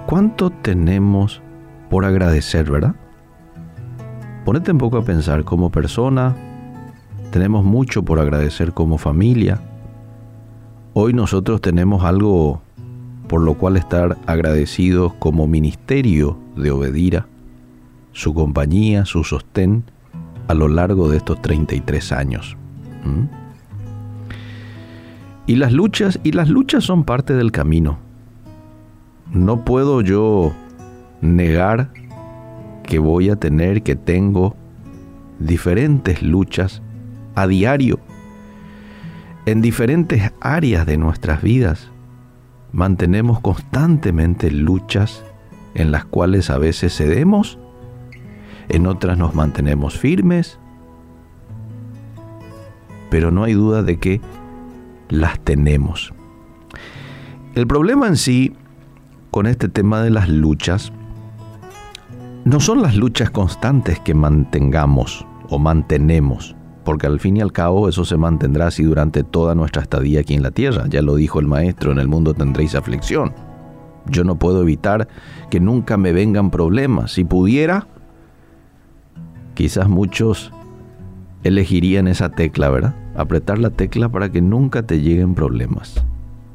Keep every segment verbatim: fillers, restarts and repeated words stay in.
¿Cuánto tenemos por agradecer, verdad? Ponete un poco a pensar, como persona, tenemos mucho por agradecer como familia. Hoy nosotros tenemos algo por lo cual estar agradecidos como ministerio de Obedira, su compañía, su sostén a lo largo de estos treinta y tres años. ¿Mm? Y las luchas, y las luchas son parte del camino. No puedo yo negar que voy a tener, que tengo diferentes luchas a diario en diferentes áreas de nuestras vidas. Mantenemos constantemente luchas en las cuales a veces cedemos, en otras nos mantenemos firmes, pero no hay duda de que las tenemos. El problema en sí con este tema de las luchas no son las luchas constantes que mantengamos o mantenemos, porque al fin y al cabo eso se mantendrá así durante toda nuestra estadía aquí en la tierra. Ya lo dijo el maestro, en el mundo tendréis aflicción. Yo no puedo evitar que nunca me vengan problemas. Si pudiera, quizás muchos elegirían esa tecla, ¿verdad? Apretar la tecla para que nunca te lleguen problemas.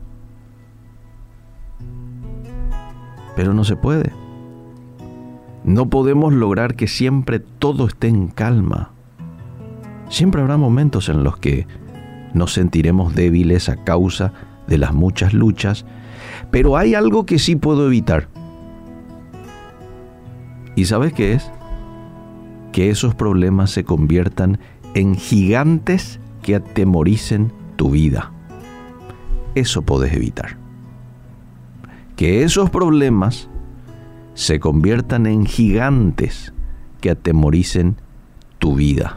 Pero no se puede. No podemos lograr que siempre todo esté en calma. Siempre habrá momentos en los que nos sentiremos débiles a causa de las muchas luchas, pero hay algo que sí puedo evitar. ¿Y sabes qué es? Que esos problemas se conviertan en gigantes que atemoricen tu vida. Eso podés evitar. Que esos problemas se conviertan en gigantes que atemoricen tu vida.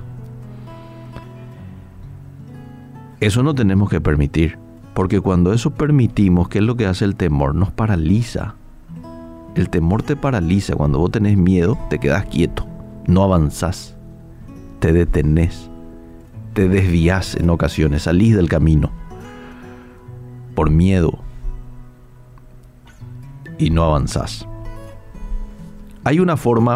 Eso no tenemos que permitir, porque cuando eso permitimos, ¿qué es lo que hace el temor? Nos paraliza. El temor te paraliza. Cuando vos tenés miedo, te quedás quieto, no avanzás, te detenés, te desvías en ocasiones, salís del camino por miedo y no avanzás. Hay una forma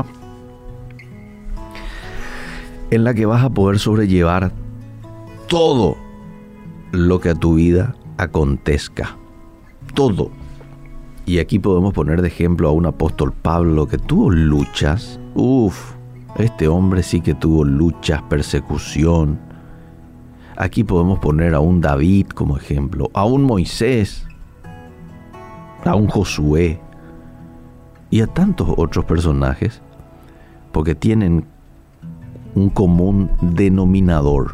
en la que vas a poder sobrellevar todo lo que a tu vida acontezca. Todo. Y aquí podemos poner de ejemplo a un apóstol Pablo que tuvo luchas. Uf, este hombre sí que tuvo luchas, persecución. Aquí podemos poner a un David como ejemplo, a un Moisés, a un Josué y a tantos otros personajes, porque tienen un común denominador.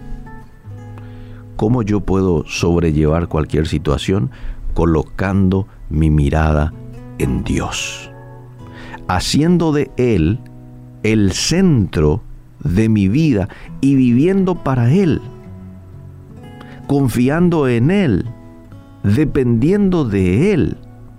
¿Cómo yo puedo sobrellevar cualquier situación? Colocando mi mirada en Dios, haciendo de Él el centro de mi vida y viviendo para Él, confiando en Él, dependiendo de Él.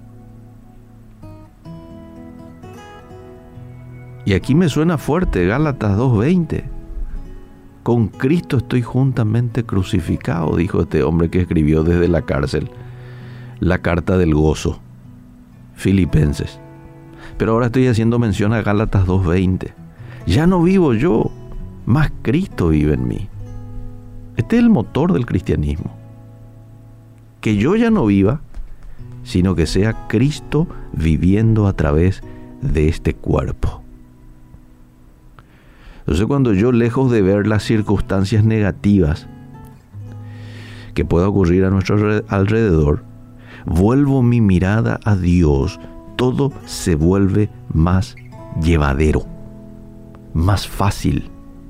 Y aquí me suena fuerte Gálatas dos veinte. Con Cristo estoy juntamente crucificado, dijo este hombre que escribió desde la cárcel la carta del gozo, Filipenses. Pero ahora estoy haciendo mención a Gálatas dos veinte. Ya no vivo yo, más Cristo vive en mí. Este es el motor del cristianismo. Que yo ya no viva, sino que sea Cristo viviendo a través de este cuerpo. Entonces, cuando yo, lejos de ver las circunstancias negativas que pueda ocurrir a nuestro alrededor, vuelvo mi mirada a Dios, todo se vuelve más llevadero, más fácil.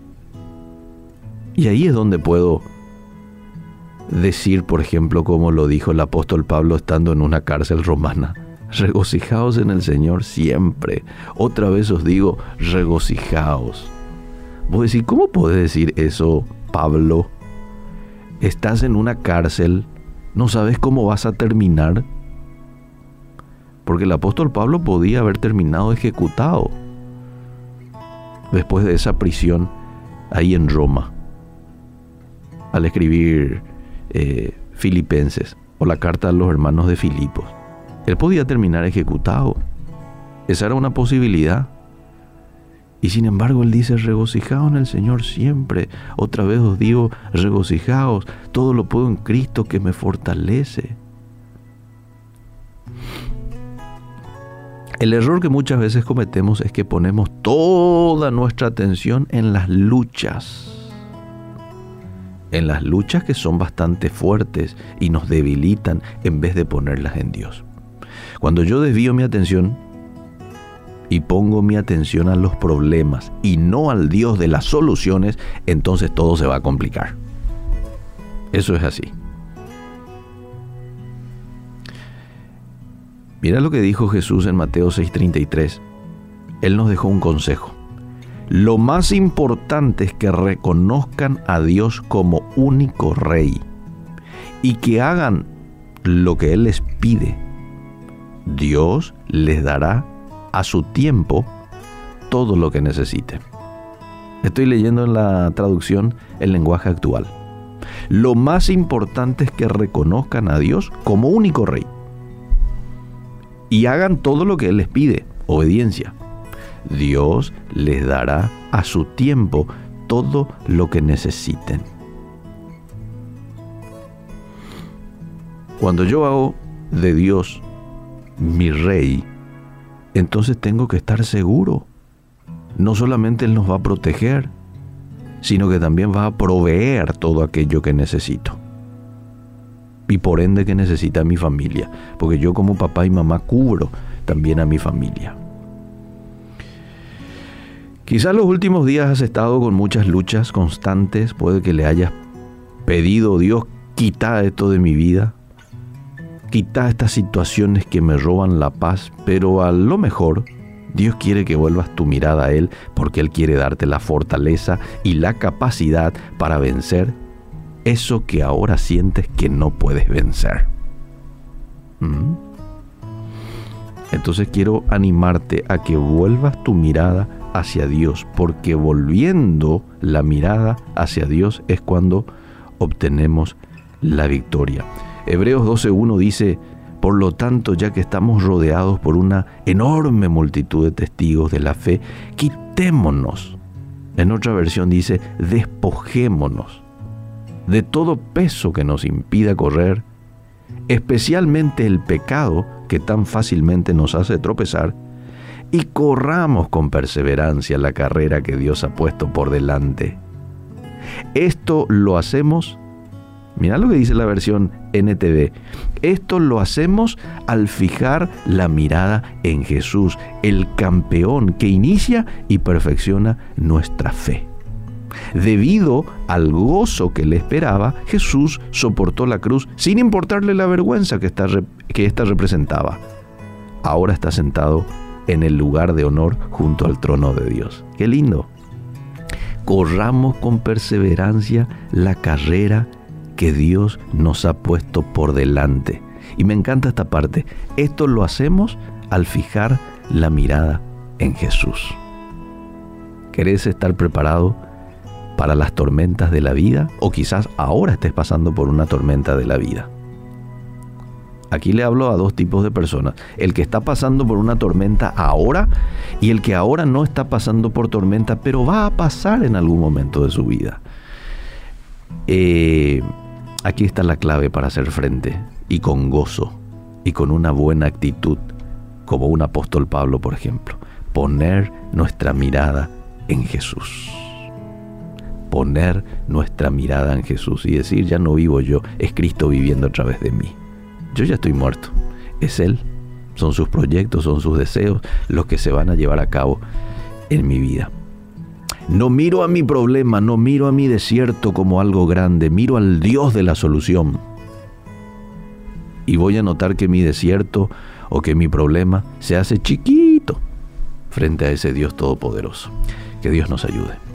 Y ahí es donde puedo decir, por ejemplo, como lo dijo el apóstol Pablo estando en una cárcel romana: regocijaos en el Señor siempre. Otra vez os digo, regocijaos. Vos decís, ¿cómo podés decir eso, Pablo? Estás en una cárcel, no sabes cómo vas a terminar. Porque el apóstol Pablo podía haber terminado ejecutado después de esa prisión ahí en Roma, al escribir eh, Filipenses o la carta a los hermanos de Filipos. Él podía terminar ejecutado. Esa era una posibilidad. Y sin embargo Él dice, regocijaos en el Señor siempre. Otra vez os digo, regocijaos. Todo lo puedo en Cristo que me fortalece. El error que muchas veces cometemos es que ponemos toda nuestra atención en las luchas. En las luchas que son bastante fuertes y nos debilitan en vez de ponerlas en Dios. Cuando yo desvío mi atención y pongo mi atención a los problemas y no al Dios de las soluciones, entonces todo se va a complicar. Eso es así. Mira lo que dijo Jesús en Mateo seis treinta y tres. Él nos dejó un consejo. Lo más importante es que reconozcan a Dios como único Rey y que hagan lo que Él les pide. Dios les dará a su tiempo todo lo que necesiten. Estoy leyendo en la traducción el lenguaje actual. Lo más importante es que reconozcan a Dios como único Rey y hagan todo lo que Él les pide, obediencia. Dios les dará a su tiempo todo lo que necesiten. Cuando yo hago de Dios mi Rey, entonces tengo que estar seguro. No solamente Él nos va a proteger, sino que también va a proveer todo aquello que necesito. Y por ende que necesita mi familia, porque yo como papá y mamá cubro también a mi familia. Quizás los últimos días has estado con muchas luchas constantes, puede que le hayas pedido, Dios, quita esto de mi vida, quita estas situaciones que me roban la paz, pero a lo mejor Dios quiere que vuelvas tu mirada a Él porque Él quiere darte la fortaleza y la capacidad para vencer eso que ahora sientes que no puedes vencer. ¿Mm? Entonces quiero animarte a que vuelvas tu mirada hacia Dios, porque volviendo la mirada hacia Dios es cuando obtenemos la victoria. Hebreos doce uno dice, por lo tanto, ya que estamos rodeados por una enorme multitud de testigos de la fe, quitémonos. En otra versión dice, despojémonos de todo peso que nos impida correr, especialmente el pecado que tan fácilmente nos hace tropezar, y corramos con perseverancia la carrera que Dios ha puesto por delante. Esto lo hacemos, mira lo que dice la versión N T V, esto lo hacemos al fijar la mirada en Jesús, el campeón que inicia y perfecciona nuestra fe. Debido al gozo que le esperaba, Jesús soportó la cruz sin importarle la vergüenza que esta, que esta representaba. Ahora está sentado en el lugar de honor junto al trono de Dios. ¡Qué lindo! Corramos con perseverancia la carrera que Dios nos ha puesto por delante. Y me encanta esta parte. Esto lo hacemos al fijar la mirada en Jesús. ¿Querés estar preparado para las tormentas de la vida? O quizás ahora estés pasando por una tormenta de la vida. Aquí le hablo a dos tipos de personas. El que está pasando por una tormenta ahora y el que ahora no está pasando por tormenta, pero va a pasar en algún momento de su vida. Eh, aquí está la clave para hacer frente y con gozo y con una buena actitud, como un apóstol Pablo, por ejemplo. Poner nuestra mirada en Jesús. Poner nuestra mirada en Jesús y decir, ya no vivo yo, es Cristo viviendo a través de mí. Yo ya estoy muerto, es Él, son sus proyectos, son sus deseos los que se van a llevar a cabo en mi vida. No miro a mi problema, no miro a mi desierto como algo grande, miro al Dios de la solución. Y voy a notar que mi desierto o que mi problema se hace chiquito frente a ese Dios todopoderoso. Que Dios nos ayude.